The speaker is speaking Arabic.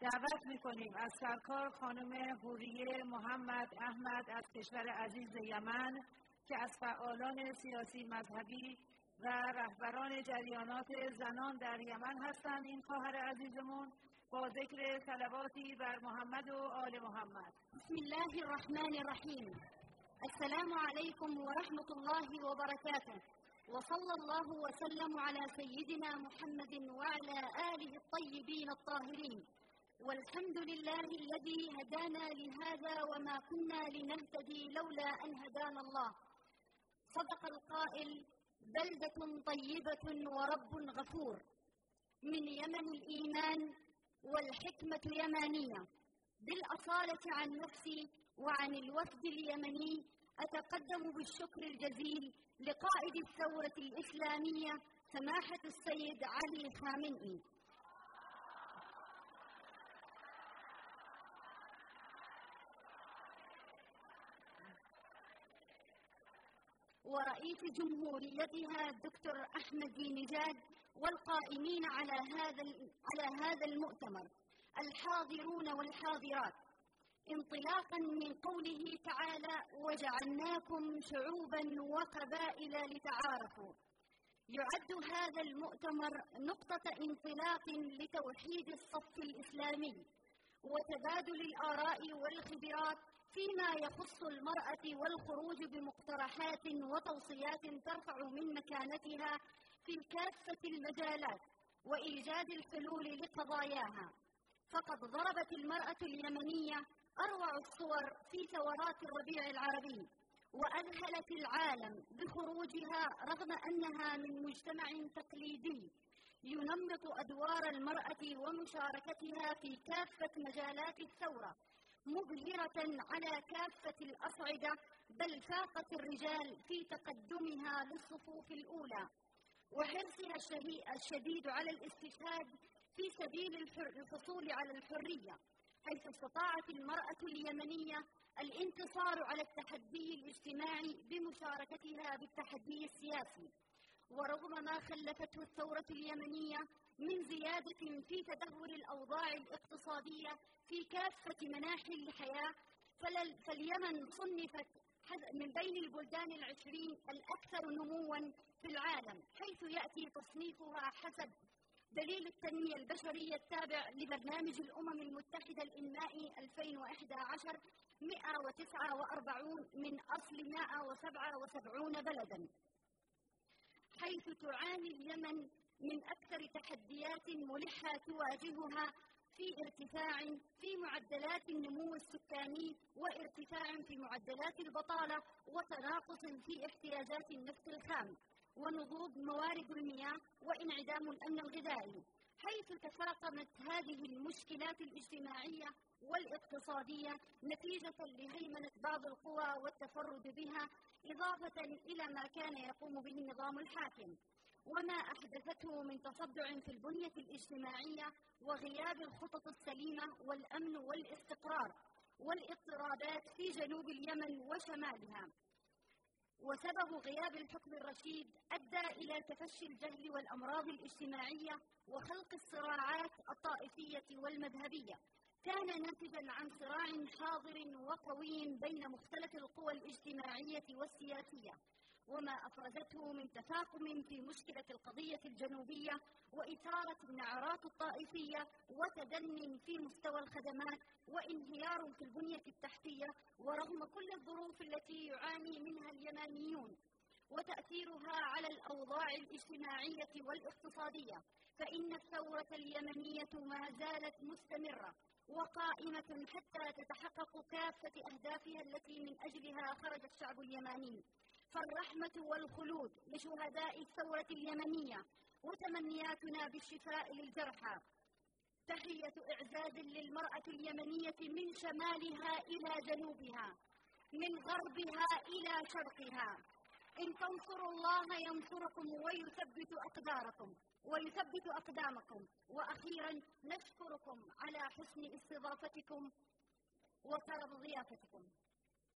دعوت می‌کنیم از سرکار خانم حوریه محمد احمد از کشور عزیز یمن که از فعالان سیاسی مذهبی و رهبران جریانات زنان در یمن هستند. این خواهر عزیزمون با ذکر صلواتی بر محمد و آل محمد. بسم الله الرحمن الرحیم. السلام علیکم و رحمت الله و برکاته و صلی الله و سلم علی سیدنا محمد و علی آله الطیبین الطاهرین والحمد لله الذي هدانا لهذا وما كنا لنهتدي لولا أن هدانا الله. صدق القائل: بلدة طيبة ورب غفور. من يمن الإيمان والحكمة يمانية. بالأصالة عن نفسي وعن الوفد اليمني أتقدم بالشكر الجزيل لقائد الثورة الإسلامية سماحة السيد علي خامنئي ورئيس جمهوريتها الدكتور أحمد نجاد والقائمين على هذا المؤتمر، الحاضرون والحاضرات. انطلاقا من قوله تعالى: وجعلناكم شعوبا وقبائل لتعارفوا، يعد هذا المؤتمر نقطة انطلاق لتوحيد الصف الإسلامي وتبادل الآراء والخبرات فيما يخص المرأة والخروج بمقترحات وتوصيات ترفع من مكانتها في كافة المجالات وإيجاد الحلول لقضاياها. فقد ضربت المرأة اليمنية أروع الصور في ثورات الربيع العربي وأذهلت العالم بخروجها رغم أنها من مجتمع تقليدي ينمط أدوار المرأة ومشاركتها في كافة مجالات الثورة، مبهرة على كافة الأصعدة، بل فاقت الرجال في تقدمها للصفوف الأولى وحرصها الشديد على الاستشهاد في سبيل الحصول على الحرية، حيث استطاعت المرأة اليمنية الانتصار على التحدي الاجتماعي بمشاركتها بالتحدي السياسي. ورغم ما خلفته الثورة اليمنية من زيادة في تدهور الأوضاع الاقتصادية في كافة مناحي الحياة، فاليمن صنفت من بين البلدان العشرين الأكثر نمواً في العالم، حيث يأتي تصنيفها حسب دليل التنمية البشرية التابع لبرنامج الأمم المتحدة الإنمائي 2011 149 من أصل 177 بلداً، حيث تعاني اليمن من أكثر تحديات ملحة تواجهها في ارتفاع في معدلات النمو السكاني وارتفاع في معدلات البطالة وتناقص في احتياجات النفط الخام ونضوب موارد المياه وانعدام الأمن الغذائي، حيث تفاقمت هذه المشكلات الاجتماعية والاقتصادية نتيجة لهيمنة بعض القوى والتفرد بها، إضافة إلى ما كان يقوم به النظام الحاكم وما أحدثته من تصدع في البنية الاجتماعية وغياب الخطط السليمة والأمن والاستقرار والاضطرابات في جنوب اليمن وشمالها. وسبب غياب الحكم الرشيد أدى إلى تفشي الجهل والأمراض الاجتماعية وخلق الصراعات الطائفية والمذهبية، كان ناتجاً عن صراع حاضر وقوي بين مختلف القوى الاجتماعية والسياسية، وما أفرزته من تفاقم في مشكلة القضية الجنوبية وإثارة النعرات الطائفية وتدني في مستوى الخدمات وانهيار في البنية التحتية، ورغم كل الظروف التي يعاني منها اليمنيون وتأثيرها على الأوضاع الاجتماعية والاقتصادية، فإن الثورة اليمنية ما زالت مستمرة وقائمة حتى تتحقق كافة أهدافها التي من أجلها خرج الشعب اليمني. فالرحمة والخلود لشهداء الثورة اليمنية وتمنياتنا بالشفاء للجرحى. تحية إعزاز للمرأة اليمنية من شمالها إلى جنوبها، من غربها إلى شرقها. إن تنصروا الله ينصركم ويثبت أقدامكم. وأخيرا نشكركم على حسن استضافتكم وكرم ضيافتكم.